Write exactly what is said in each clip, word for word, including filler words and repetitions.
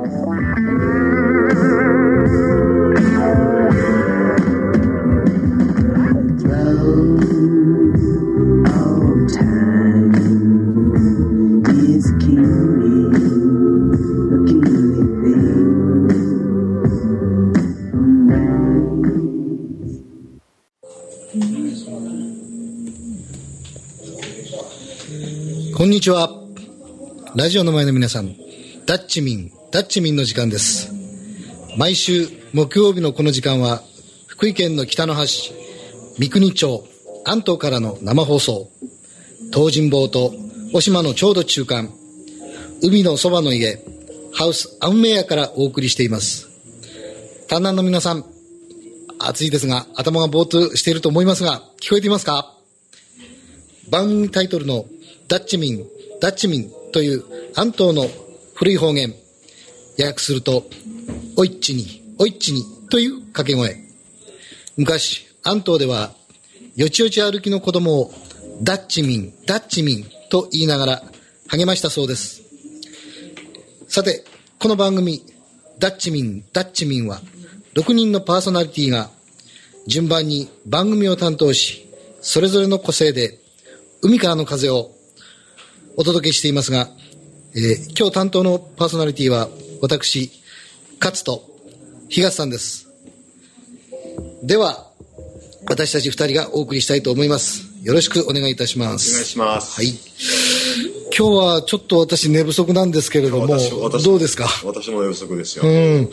こんにちは。ラジオの前の皆さん、ダッチミン、ダッチミンの時間です。毎週木曜日のこの時間は、福井県の北の端、三国町、安東からの生放送、東尋坊と渡島のちょうど中間、海のそばの家、ハウスアウンメヤからお送りしています。丹南の皆さん、暑いですが、頭がぼーっとしていると思いますが、聞こえていますか？番組タイトルのダッチミン、ダッチミンという安東の古い方言、訳すると、おいっちに、おいっちにという掛け声。昔、安東では、よちよち歩きの子供を、ダッチミン、ダッチミンと言いながら励ましたそうです。さて、この番組、ダッチミン、ダッチミンは、ろくにんのパーソナリティが、順番に番組を担当し、それぞれの個性で、海からの風をお届けしていますが、えー、今日担当のパーソナリティは私勝と東さんです。では私たち二人がお送りしたいと思います。よろしくお願いいたします。 お願いします。 はい。今日はちょっと私寝不足なんですけれども、どうですか？ 私も寝不足ですよ。 うん、はい、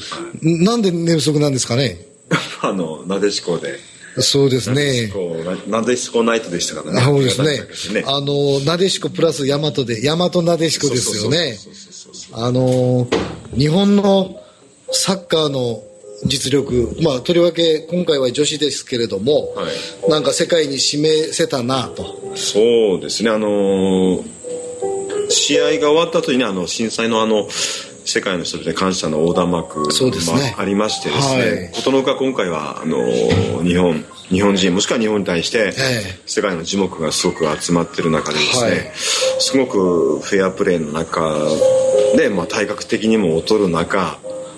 なんで寝不足なんですかね？ あのなでしこで。 そうですね。 なでしこナイトでしたからね。 そうですね。あのなでしこプラス大和で大和なでしこですよね。あの日本のサッカーの実力、まあとりわけ今回は女子ですけれども、はい、なんか世界に示せたなと。 そうですね。あの試合が終わった後にね、あの震災のあの世界の人々に感謝の横断幕がありましてですね、ことのほか今回はあの日本日本人もしくは日本に対して世界の耳目がすごく集まっている中でですね、はい、すごくフェアプレーの中で、まあ、体格的にも劣る中、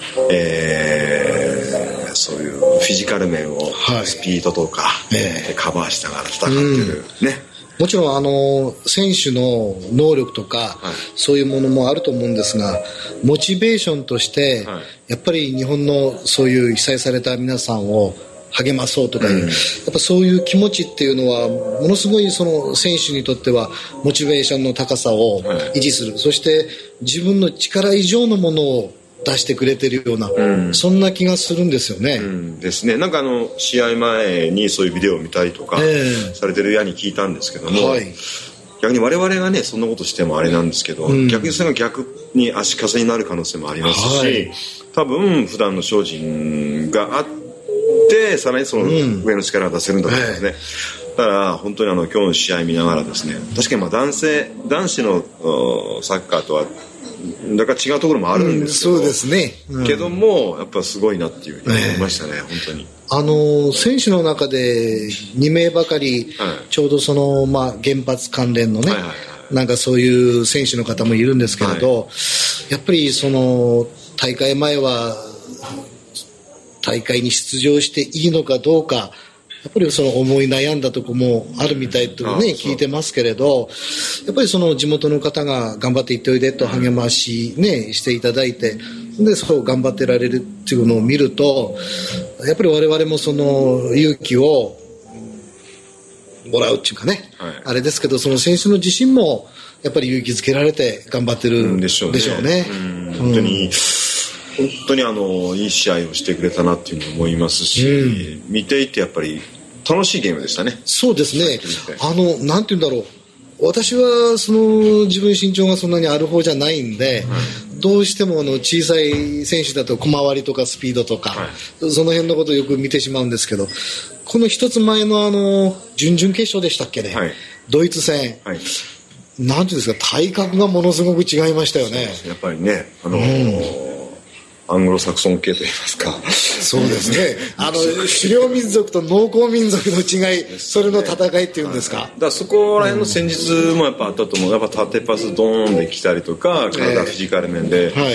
えー、そういうフィジカル面をスピードとか、はい、カバーしながら戦っている、うん、ね。 もちろんあの選手の能力とか、はい、そういうものもあると思うんですが、モチベーションとして、はい、やっぱり日本のそういう被災された皆さんを励まそうとかいう、うん、やっぱそういう気持ちっていうのはものすごいその選手にとってはモチベーションの高さを維持する、はい、そして自分の力以上のものを出してくれてるような、うん、そんな気がするんですよね。 うん、ですね。なんかあの試合前にそういうビデオを見たりとかされてるやに聞いたんですけども、はい、逆に我々がねそんなことしてもあれなんですけど、うん、逆にそれが逆に足かせになる可能性もありますし、はい、多分普段の精進があってさらにその上の力が出せるんだと思いますね。うん、だから本当にあの今日の試合見ながらですね、確かにまあ男性男子のサッカーとはだから違うところもあるんですけど、うん、そうですね、うん、けどもやっぱすごいなっていうふうに思いましたね、えー、本当に。 あの選手の中でに名ばかり、はい、ちょうどその、まあ、原発関連のね、はいはいはい、なんかそういう選手の方もいるんですけれど、はい、やっぱりその大会前は大会に出場していいのかどうか、やっぱりその思い悩んだとこもあるみたいとね、聞いてますけれど、やっぱりその地元の方が頑張って行っておいでと励ましねしていただいて、でそう頑張ってられるっていうのを見ると、やっぱり我々もその勇気をもらうっていうかね、はい、あれですけど、その選手の自身もやっぱり勇気づけられて頑張ってるんでしょうね。でしょうね。 うん、本当に、うん本当にあのいい試合をしてくれたなっていうのを思いますし、うん、見ていてやっぱり楽しいゲームでしたね。 そうですね。あのなんて言うんだろう、私はその自分身長がそんなにある方じゃないんで、はい、どうしてもあの小さい選手だと小回りとかスピードとか、はい、その辺のことをよく見てしまうんですけど、この一つ前のあの準々決勝でしたっけね、はい、ドイツ戦、はい、なんていうんですか、体格がものすごく違いましたよね。 やっぱりね、あのーうんアングロサクソン系といいますかそうですねあの狩猟民族と農耕民族の違い、それの戦いっていうんですか、 はい、だからそこら辺の戦術もやっぱあったと思う。やっぱ縦パスドーンで来たりとか、体フィジカル面で、はい、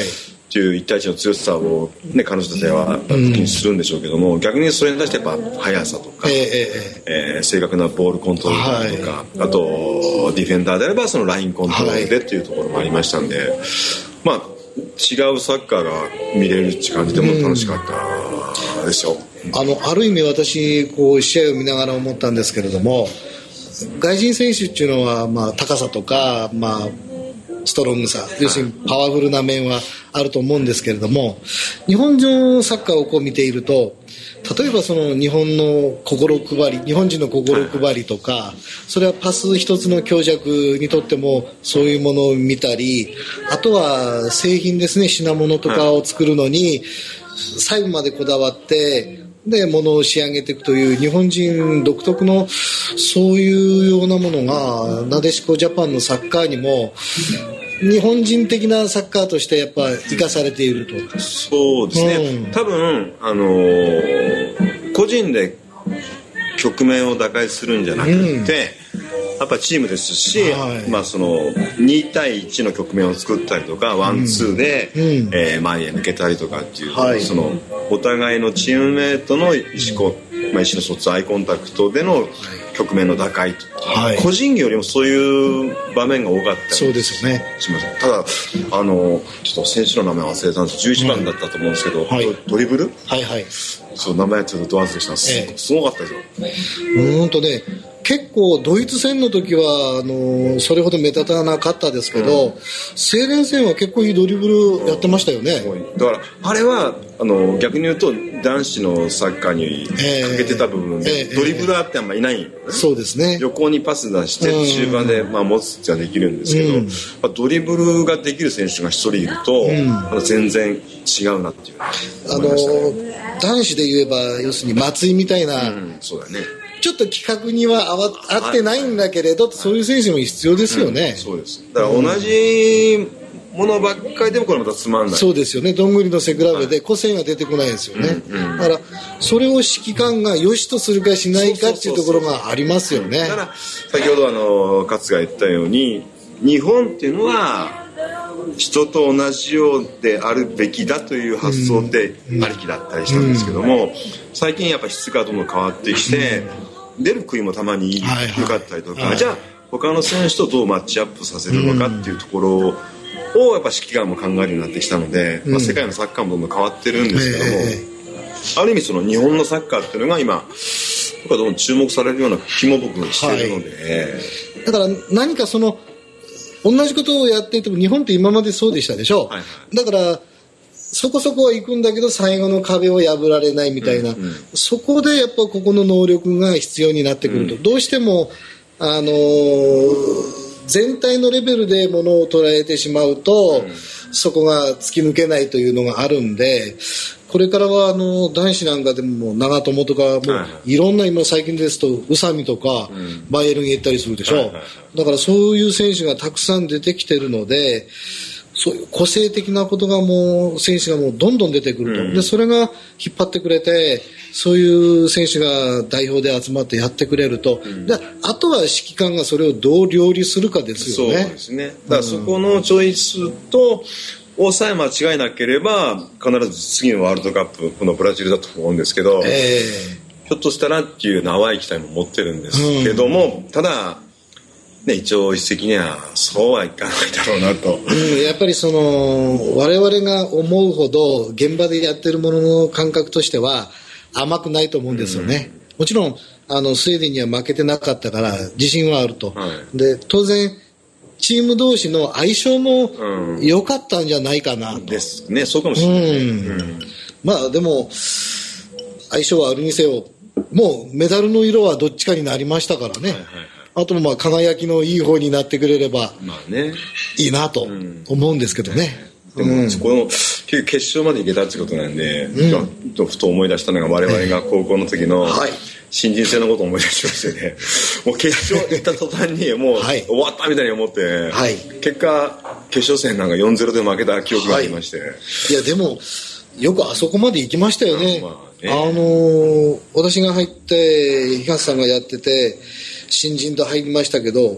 っていう一対一の強さを、ね、彼女たちは武器にするんでしょうけども、うん、逆にそれに対してやっぱ速さとか、えーえーえー、正確なボールコントロールとか、はい、あとディフェンダーであればそのラインコントロールでっていうところもありましたんで、はい、まあ違うサッカーが見れるって感じでも楽しかったですよ、うん、 あのある意味私こう試合を見ながら思ったんですけれども、外人選手っていうのは、まあ、高さとか、まあ、ストロングさ、要するにパワフルな面はあると思うんですけれども、日本のサッカーをこう見ていると、例えばその日本の心配り、日本人の心配りとか、それはパス一つの強弱にとってもそういうものを見たり、あとは製品ですね、品物とかを作るのに細部までこだわってで物を仕上げていくという日本人独特のそういうようなものがなでしこジャパンのサッカーにも日本人的なサッカーとしてやっぱ生かされていると。 そうですね、うん、多分あのー、個人で局面を打開するんじゃなくて、うん、やっぱチームですし、はい、まあ、そのに対いちの局面を作ったりとかワンツーで、うん、えー、前へ抜けたりとかっていう、はい、そのお互いのチームメイトの意思、うん、まあ、意思の疎通アイコンタクトでの局面の打開と、はい、個人技よりもそういう場面が多かったりそうですよねします。ただあのちょっと選手の名前忘れたんですじゅういちばんだったと思うんですけど、はい、ドリブル、はいはい、そう名前ちょっとド忘れしたんです、ええ、すごかったですよ。 うんとね結構ドイツ戦の時はあのそれほど目立たなかったですけど、うん、スウェーデン戦は結構いいドリブルやってましたよね、 うん、だからあれはあの逆に言うと男子のサッカーに欠けてた部分で、えーえー、ドリブラーってあんまりいない、ね、 そうですね。 横にパス出して中盤で、まあ、持つってはできるんですけど、うん、まあ、ドリブルができる選手が一人いると、うん、あの全然違うなっていうあの男子で言えば要するに松井みたいな、うん、 そうだね、 ちょっと規格には合わ合ってないんだけれど、そういう選手も必要ですよね、 うん、そうです。だから同じものばっかりでもこれまたつまんない。 そうですよね。どんぐりの背比べで個性が出てこないですよね、うんうん、だからそれを指揮官が良しとするかしないかっていうところがありますよね。 だから先ほどあの勝が言ったように日本っていうのは人と同じようであるべきだという発想ってありきだったりしたんですけども、最近やっぱ質がどんどん変わってきて、出る杭もたまに良かったりとか、はいはい、じゃあ他の選手とどうマッチアップさせるのかっていうところをやっぱ指揮官も考えるようになってきたので、まあ、世界のサッカーもどんどん変わってるんですけども、ある意味その日本のサッカーっていうのが今僕はどんどん注目されるような気も僕しているので、はい、 だから何かその同じことをやっていても日本って今までそうでしたでしょ、はいはい、だからそこそこは行くんだけど最後の壁を破られないみたいな、うんうん、そこでやっぱここの能力が必要になってくると、うん、どうしてもあのー、全体のレベルでものを捉えてしまうと、うん、そこが突き抜けないというのがあるんで、これからはあの男子なんかでも長友とかもういろんな今最近ですと宇佐美とかバイエルンに行ったりするでしょ、だからそういう選手がたくさん出てきてるので、そういう個性的なことがもう選手がもうどんどん出てくると、うん、でそれが引っ張ってくれてそういう選手が代表で集まってやってくれると、うん、であとは指揮官がそれをどう両立するかですよね。 そうですね。だからそこのチョイスとをさえ間違えなければ必ず次のワールドカップこのブラジルだと思うんですけど、えー、ひょっとしたらっていう淡い期待も持ってるんですけども、うん、ただね、一応一石にはそうはいかないだろうなと、 うん、やっぱりその我々が思うほど現場でやってるものの感覚としては甘くないと思うんですよね、うん、もちろんあのスウェーデンには負けてなかったから自信はあると、はい、で当然チーム同士の相性も良かったんじゃないかなと、うん、ですね。そうかもしれない、うんうん、まあでも相性はあるにせよもうメダルの色はどっちかになりましたからね、はいはいはい、あともまあ輝きのいい方になってくれればいいなと思うんですけどね、 うん、でもそこの決勝までいけたってことなんで、うん、ふと思い出したのが我々が高校の時の新人戦のことを思い出しましてね、もう決勝行った途端にもう終わったみたいに思って、はい、結果決勝戦なんか よんたいゼロ で負けた記憶がありまして、はい、 いやでもよくあそこまで行きましたよね、まあね、あのー、私が入って東さんがやってて新人と入りましたけど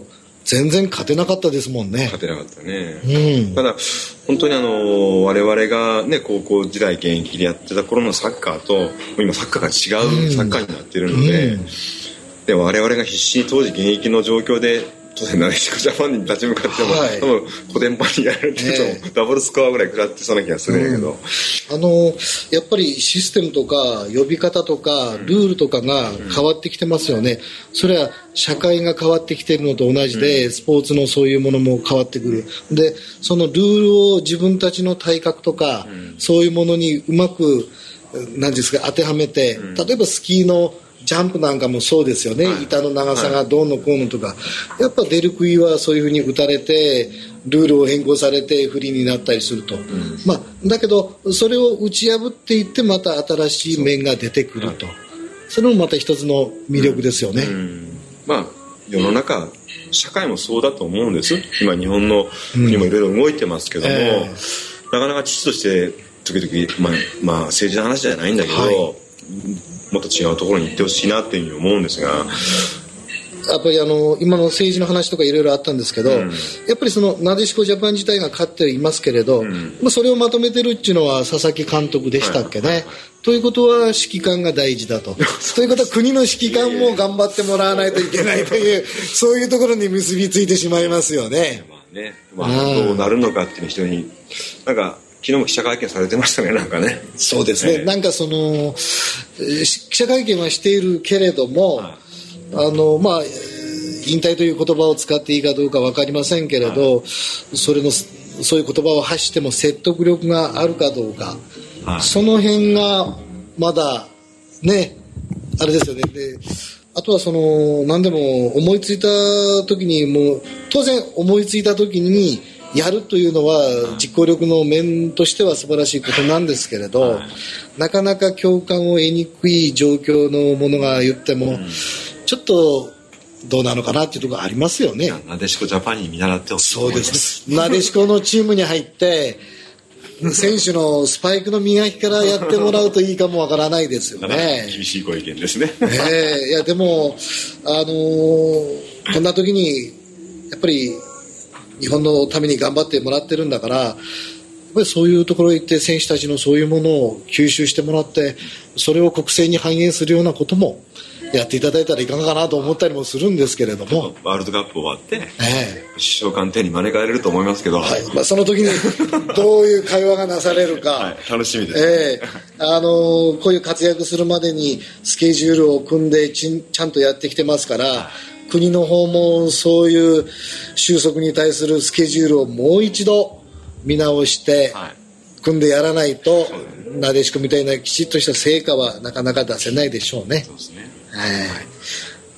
全然勝てなかったですもんね。 勝てなかったね、 うん、 ただ本当にあの我々がね高校時代現役でやってた頃のサッカーと今サッカーが違うサッカーになってるので、うんうん、で我々が必死に当時現役の状況で当然なでしこジャパンに立ち向かっても、はい、多分コテンパンにやられてると、ね、ダブルスコアぐらい食らってそうな気がするんやけど、うん、 あのやっぱりシステムとか呼び方とかルールとかが変わってきてますよね、うん、それは社会が変わってきてるのと同じで、うん、スポーツのそういうものも変わってくる。でそのルールを自分たちの体格とか、うん、そういうものにうまく何ですか当てはめて、うん、例えばスキーのジャンプなんかもそうですよね、はい、板の長さがどうのこうのとか、はい、やっぱ出る杭はそういうふうに打たれてルールを変更されて不利になったりすると、うん、まあ、だけどそれを打ち破っていってまた新しい面が出てくると、はい、それもまた一つの魅力ですよね、うんうん、 まあ世の中社会もそうだと思うんです。今日本の国もいろいろ動いてますけども、うんえー、なかなか父として時々、まあまあ、政治の話じゃないんだけど、はい、もっと違うところに行ってほしいなっていうふうに思うんですが、 やっぱりあの今の政治の話とかいろいろあったんですけど、うん、やっぱりそのなでしこジャパン自体が勝っていますけれど、うん、まあ、それをまとめてるっていうのは佐々木監督でしたっけね、はいはいはい、ということは指揮官が大事だとということは国の指揮官も頑張ってもらわないといけないというそういうところに結びついてしまいますよね。 まあね、まあ、どうなるのかっていう人になんか昨日も記者会見されてましたね。なんかねそうですね、えー、なんかその記者会見はしているけれども、はい、あのまあ引退という言葉を使っていいかどうか分かりませんけれど、はい、それのそういう言葉を発しても説得力があるかどうか、はい、その辺がまだねあれですよね。であとはその何でも思いついた時にもう当然思いついた時にやるというのは実行力の面としては素晴らしいことなんですけれど、はい、なかなか共感を得にくい状況のものが言っても、うん、ちょっとどうなのかなっていうところありますよね。 なでしこジャパンに見習ってほしいと思います。 そうです。なでしこのチームに入って選手のスパイクの磨きからやってもらうといいかもわからないですよね。 厳しいご意見ですね。 えー、いやでもあのー、こんな時にやっぱり日本のために頑張ってもらってるんだから、やっぱりそういうところに行って選手たちのそういうものを吸収してもらってそれを国政に反映するようなこともやっていただいたらいかがかなと思ったりもするんですけれども、 ワールドカップ終わって、ええ、首相官邸に招かれると思いますけど、 はい、まあ、その時にどういう会話がなされるか、はい、 楽しみです、 ええ、あのこういう活躍するまでにスケジュールを組んでち, ちゃんとやってきてますから、はい、国の方もそういう収束に対するスケジュールをもう一度見直して組んでやらないと、はい、なでしこみたいなきちっとした成果はなかなか出せないでしょうね。 そうですね。 はい、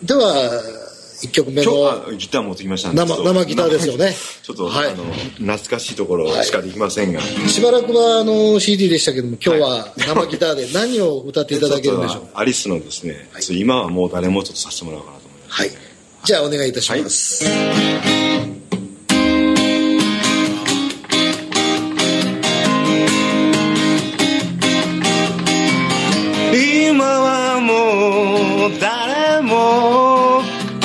ではいっきょくめのギター持ってきました。 生, 生ギターですよね。 ちょっと、はい、あの懐かしいところしかできませんが、はい、 しばらくはあの シーディー でしたけども今日は生ギターで何を歌っていただけるんでしょう。 アリスのですね、はい、今はもう誰もちょっとさせてもらおうかなと思います。 はい、じゃあお願いいたします、はい 「今はもう誰も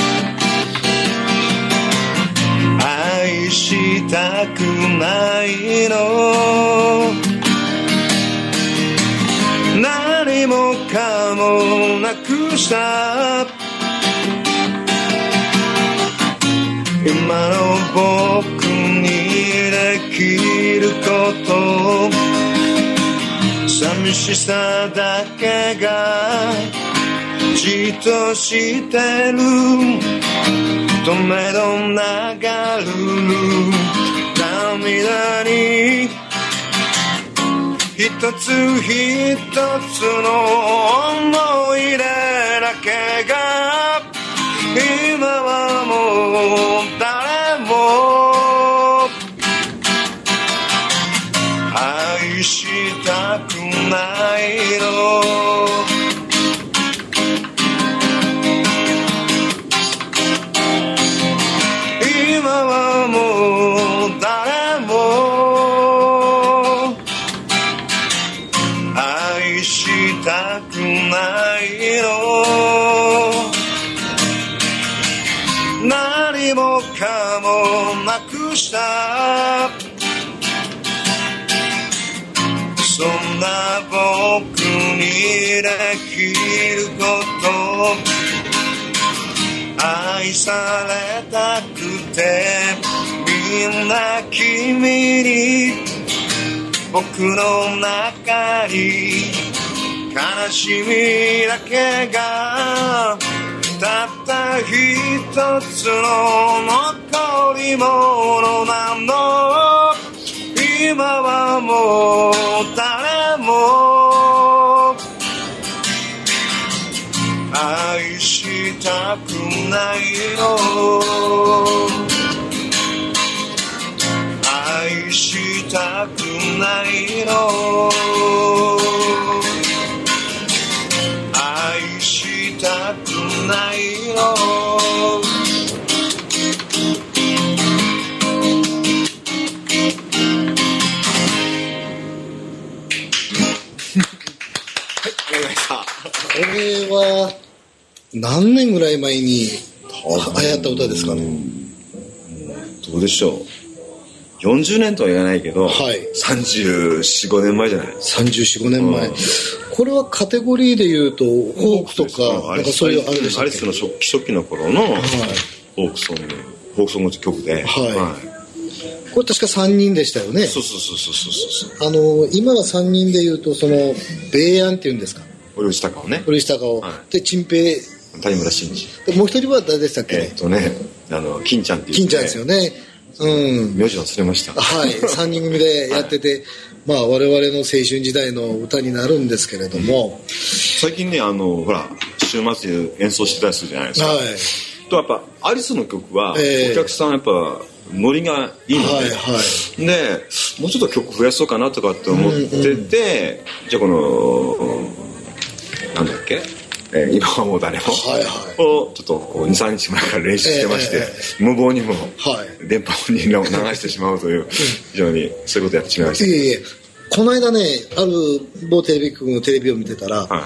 愛したくないの」「何もかもなくした」「今の僕にできること」寂しさだけがじっとしてる止めど流る涙に一つ一つの思い出だけが今はもう誰も愛したくないの今はもう誰も愛したくないの何もかくしたそんな僕にできること愛されたくてみんな君に僕の中に悲しみだけがたった一つの残り物なの今はもう誰も愛したくないの愛したくないの愛したくないのこれは何年ぐらい前に流行った歌ですかね。 どうでしょう、よんじゅうねんとは言わないけど、 はい、 さんじゅうよん、ごねんまえじゃない。 さんじゅうよん、ごねんまえ、うん、これはカテゴリーでいうとフォークとかなんかそういうあれでしたっけ。 アリスの初期初期の頃のフォークソング、フォークソング曲で、はいはい、 これ確かさんにんでしたよね。 そうそうそうそうそうそう。 あの今はさんにんでいうとそのベイアンっていうんですか、 堀内孝雄ね、 堀内孝雄、はい、で陳平、 谷村新司、 もう一人は誰でしたっけ。 えっとねあの金ちゃんっていう、ね、 金ちゃんですよね。うん、 名字忘れました。 はい、さんにん組でやってて、はい、まあ我々の青春時代の歌になるんですけれども、 うん、最近ねあのほら週末で演奏してたりするじゃないですか。はい、とやっぱアリスの曲は、えー、お客さんやっぱノリがいいので、はいはい、でもうちょっと曲増やそうかなとかって思ってて、うんうん、じゃあこのなんだっけ、えー、今はもう誰も、はいはい、をちょっとこう にさんにちまえから練習してまして、えー、無謀にも電波に流してしまうという、非常にそういうことやってしまいました。いえいえ、 この間ねある某テレビ局のテレビを見てたら、はい、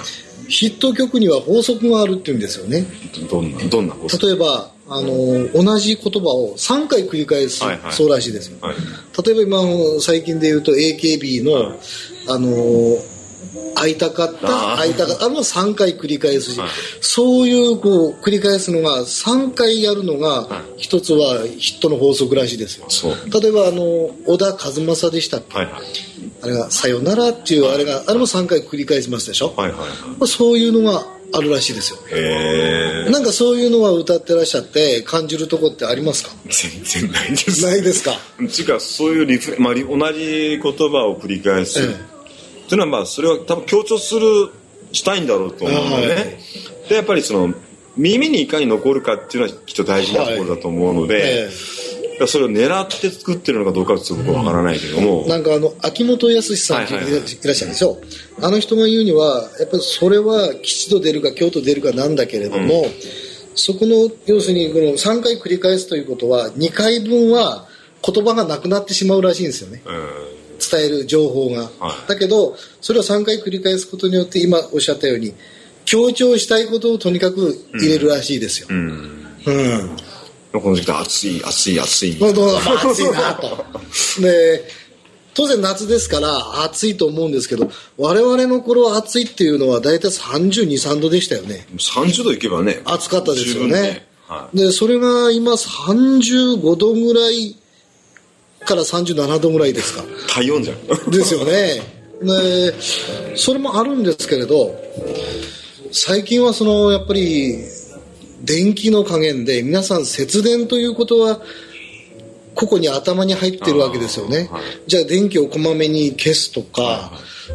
ヒット曲には法則があるって言うんですよね。 どんなどんな法則。 例えばあの同じ言葉をさんかい繰り返す、はいはい、そうらしいですよ、はい、例えば今最近で言うと エーケービー の、はい、あの会いたかった会いたかったあのさんかい繰り返すし、はい、そういうこう繰り返すのがさんかいやるのが一つはヒットの法則らしいですよ。そう例えばあの小田和正でしたっけ、はいはい、あれがさよならっていうあれが、はい、あれもさんかい繰り返しますでしょ、はいはいはい、そういうのがあるらしいですよ。へー、なんかそういうのは歌ってらっしゃって感じるとこってありますか。 全然ないです。 ないですか。 つうかそういうリフ、まあ、同じ言葉を繰り返す、えー、というのはまあそれは多分強調するしたいんだろうと思うので、ね、はい、でやっぱりその耳にいかに残るかっていうのはきっと大事なところだと思うので、はい、えー、それを狙って作ってるのかどうかはちょっと僕は分からないけども、 うん、なんかあの秋元康さんっていらっしゃるでしょ、はいはいはい、あの人が言うにはやっぱりそれは吉と出るか京と出るかなんだけれども、うん、そこの要するにこのさんかい繰り返すということはにかいぶんは言葉がなくなってしまうらしいんですよね、うん、伝える情報が、はい、だけどそれをさんかい繰り返すことによって今おっしゃったように強調したいことをとにかく入れるらしいですよ、うんうんうん、 この時期暑い暑い暑いまあ、どうまあ、暑いなとで当然夏ですから暑いと思うんですけど我々の頃暑いっていうのは大体さんじゅうに、さんどでしたよね。 さんじゅうどいけばね暑かったですよね、ね、はい、でそれが今さんじゅうごどぐらいからさんじゅうななどぐらいですか。 体温じゃんですよね。でそれもあるんですけれど最近はそのやっぱり電気の加減で皆さん節電ということは個々に頭に入ってるわけですよね、はい、じゃあ電気をこまめに消すとか、はい、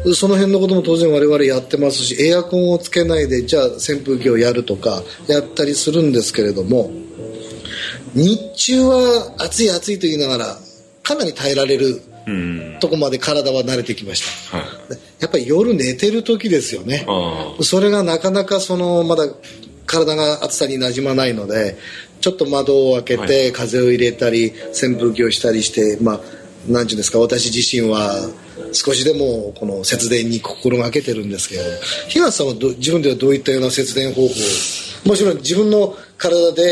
その辺のことも当然我々やってますしエアコンをつけないでじゃあ扇風機をやるとかやったりするんですけれども日中は暑い暑いと言いながらかなり耐えられるとこまで体は慣れてきました、はい、やっぱり夜寝てる時ですよね。それがなかなかそのまだ体が暑さになじまないのでちょっと窓を開けて風を入れたり扇風機をしたりしてまあ何ていうんですか私自身は少しでもこの節電に心がけてるんですけれど東さんはど自分ではどういったような節電方法をもちろん自分の体で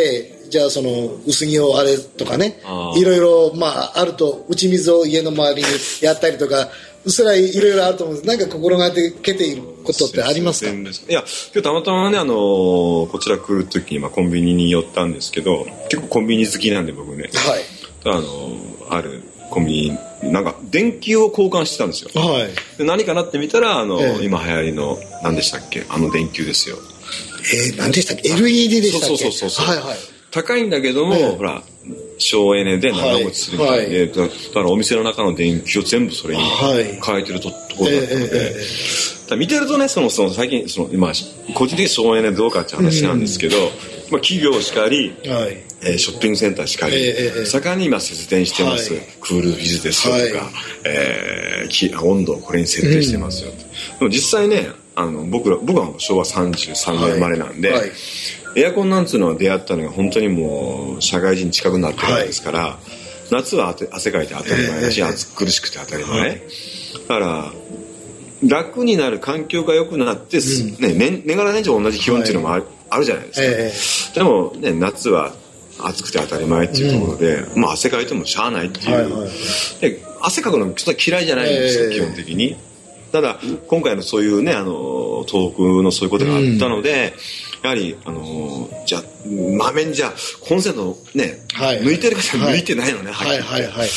じゃあその薄着をあれとかね、いろいろまああると打ち水を家の周りにやったりとか、それはいろいろあると思うんです。なんか心がけていることってありますか？いや、今日たまたまね、あのー、こちら来る時に、まあ、コンビニに寄ったんですけど、結構コンビニ好きなんで僕ね、はい、あのー、あるコンビニなんか電球を交換してたんですよ、はい、で何かなって見たらあの、えー、今流行りの何でしたっけ、あの電球ですよ。 えー、何でしたっけ？ エルイーディー でしたっけ？ そうそうそうそう、 はいはい、 高いんだけども、えー、ほら省エネで長持ちするみたいで、はいはい、だからお店の中の電球を全部それに変えてる と,、はい、ところだったので、えーえー、だ見てるとね、そのその最近その今個人的に省エネどうかって話なんですけど、うん、まあ、企業しかり、はい、えー、ショッピングセンターしかり、えー、盛んに今節電してます、はい、クールビズですよとか、はい、えー、温度をこれに設定してますよ、うん、でも実際ね、あの 僕, ら僕はしょうわさんじゅうさんねん生まれなんで、はいはい、エアコンなんつうのは出会ったのが本当にもう社会人近くなってるんですから、はい、夏は汗かいて当たり前だし、えー、暑苦しくて当たり前、はい、だから楽になる環境が良くなって、うん、ね、年, 年がら年中同じ気温っていうのもあ る,、はい、あるじゃないですか、えー、でも、ね、夏は暑くて当たり前っていうところで、うん、まあ、汗かいてもしゃあないっていう、はいはいはい、で汗かくのちょっと嫌いじゃないんですよ、えー、基本的に。ただ今回のそういうね、あの東北のそういうことがあったので、うん、やはりあのじゃあまめにじゃあコンセントね、はい、抜いてる方抜いてないのね、はいはいはいはい、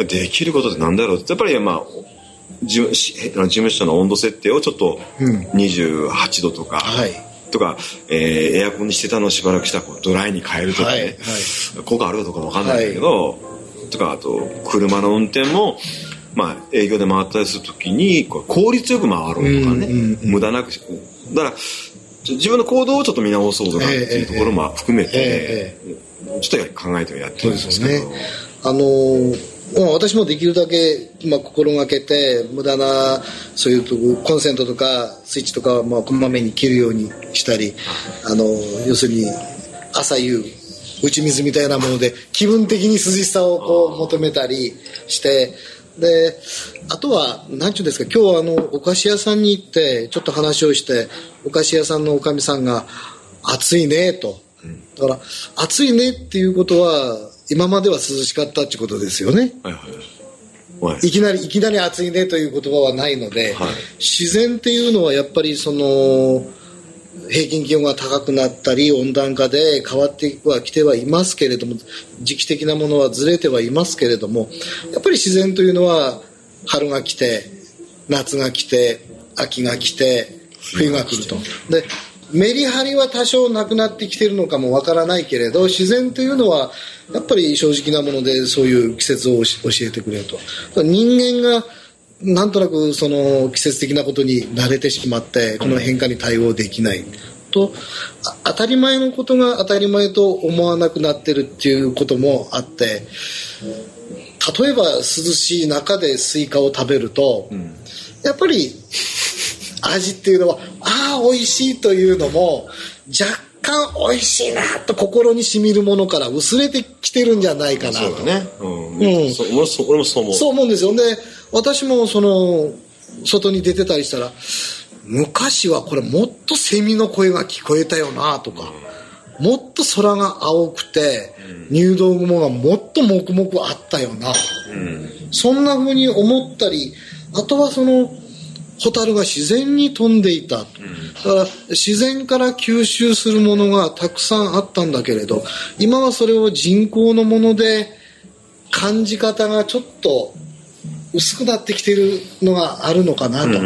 できることってなんだろうって、やっぱりまあ事務、事務所の温度設定をちょっとにじゅうはちどとか、うん、はい、とか、えー、エアコンにしてたのをしばらくしたらこうドライに変えるとかね、はいはい、効果あるかどうかわかんないんだけど、はい、とかあと車の運転もまあ、営業で回ったりするときにこう効率よく回ろうとかね、うんうんうん、無駄なく、だから自分の行動をちょっと見直そうとかっていうところも含めて、えーえー、ちょっと考えてやってるんですけど、そうですね、 あのー、私もできるだけ、まあ、心がけて無駄なそういうとこコンセントとかスイッチとかはまあこまめに切るようにしたり、あのー、要するに朝夕打ち水みたいなもので気分的に涼しさをこう求めたりして、であとは何ていうんですか、今日あのお菓子屋さんに行ってちょっと話をして、お菓子屋さんのおかみさんが暑いねと、だから暑いねっていうことは今までは涼しかったってことですよね、はいはいはい、いきなりいきなり暑いねという言葉はないので、はい、自然っていうのはやっぱりその平均気温が高くなったり温暖化で変わってはきてはいますけれども、時期的なものはずれてはいますけれども、やっぱり自然というのは春が来て夏が来て秋が来て冬が来ると、でメリハリは多少なくなってきているのかもわからないけれど、自然というのはやっぱり正直なものでそういう季節を教えてくれると。人間がなんとなくその季節的なことに慣れてしまってこの変化に対応できないと、当たり前のことが当たり前と思わなくなってるっていうこともあって、例えば涼しい中でスイカを食べると、うん、やっぱり味っていうのはああ美味しいというのも若干美味しいなと心にしみるものから薄れてきてるんじゃないかなと。そうだね、うんうん、そ俺もそう思うそう思うんですよ。で私もその外に出てたりしたら、昔はこれもっとセミの声が聞こえたよなとか、うん、もっと空が青くて、うん、入道雲がもっともくもくあったよな、うん、そんな風に思ったり、あとはそのホタルが自然に飛んでいた、うん、だから自然から吸収するものがたくさんあったんだけれど、今はそれを人工のもので感じ方がちょっと薄くなってきているのがあるのかなと、うんうん、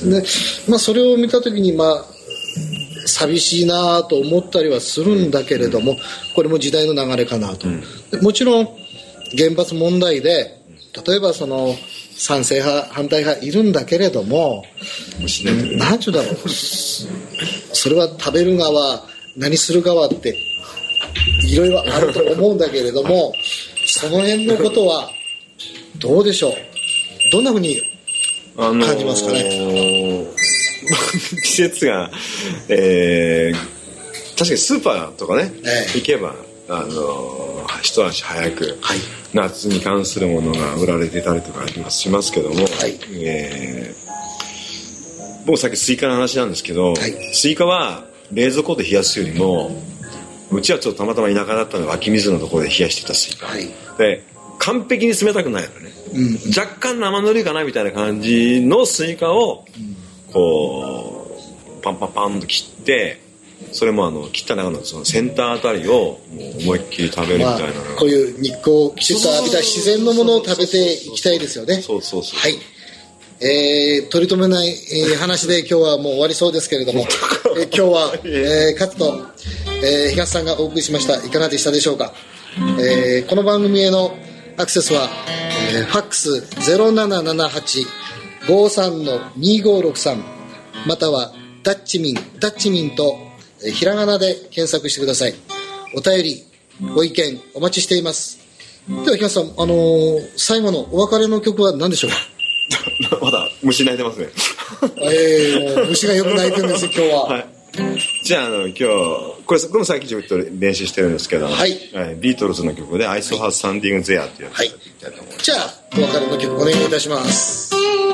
で、まあ、それを見た時にまあ寂しいなと思ったりはするんだけれども、これも時代の流れかなと、うん、もちろん原発問題で例えばその賛成派反対派いるんだけれども、何て言うんだろう、それは食べる側何する側っていろいろあると思うんだけれどもその辺のことはどうでしょう、どんなふうに感じますかね。あのー、 季節が、えー、確かにスーパーとかね、えー、行けば、あのー、一足早く、はい、夏に関するものが売られてたりとかしますけども、はい、えー、僕さっきスイカの話なんですけど、はい、スイカは冷蔵庫で冷やすよりもうちはちょっとたまたま田舎だったので湧き水のところで冷やしてたスイカ、はい、で完璧に冷たくないのね、うん、若干生ぬるいかなみたいな感じのスイカをこうパンパンパンと切って、それもあの切った中のその先端あたりをもう思いっきり食べるみたいな、まあ、こういう日光をきちっと浴びた自然のものを食べていきたいですよね。 そうそうそう、 はい、えー、取り留めない、えー、話で今日はもう終わりそうですけれども、えー、今日は、えー、カツと、えー、東さんがお送りしました。いかがでしたでしょうか。えー、この番組へのアクセスは、えー、ファックス ゼロななななはち ごさん にごろくさん またはダッチミンダッチミンとひらがなで検索してください。お便りご意見お待ちしています。では東さん、あのー、最後のお別れの曲は何でしょうか。まだ虫鳴いてますね。 えー、もう虫がよく鳴いてるんですよ今日は、はい、 じゃあ、あの今日これこれも最近自分と練習してるんですけど、はい、ビートルズの曲で「I Saw Her Standing There」っていうやつをやりたいと思います。 じゃあお別れの曲お願いいたします。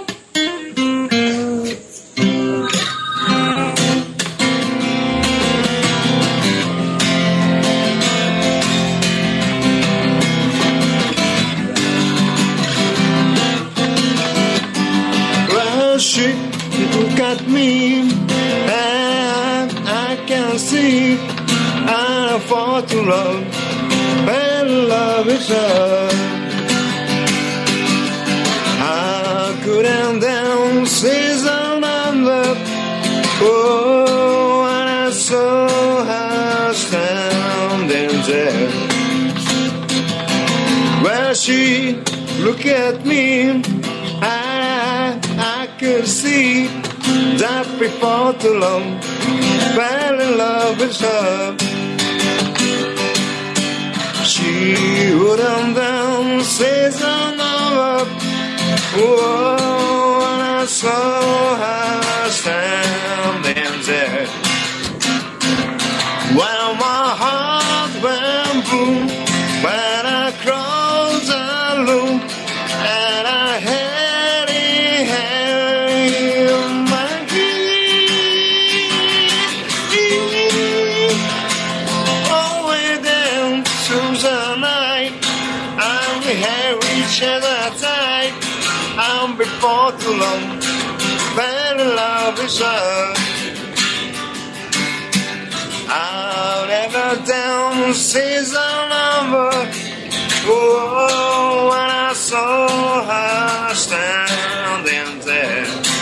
She look at me and I can see I fall to love and love is her. I couldn't down season number. Oh, and I saw her standing there. Well, she look at me and I could see that before too long fell in love with her. She wouldn't then season over. Oh, and I saw her standing there. Well, my heart went boom when I crossed the loop, and I had before too long fell in love with her. I'll never down season number. Oh, when I saw her standing there.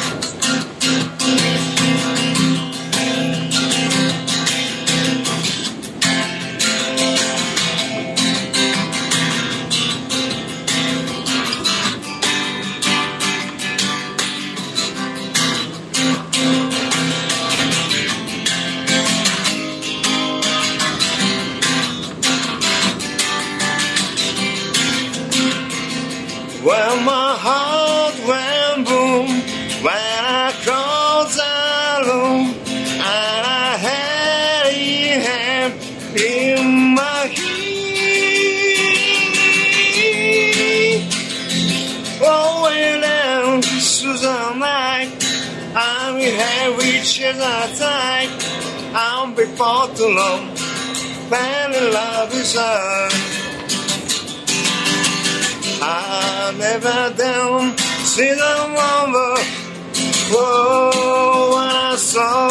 Well, my heart went boom when I crossed the loom, and I had your hand in my hand. Oh, well, then, Susan night, and we had reached the time, and before too long, fell in love with her. I never down see the number. Oh, when I saw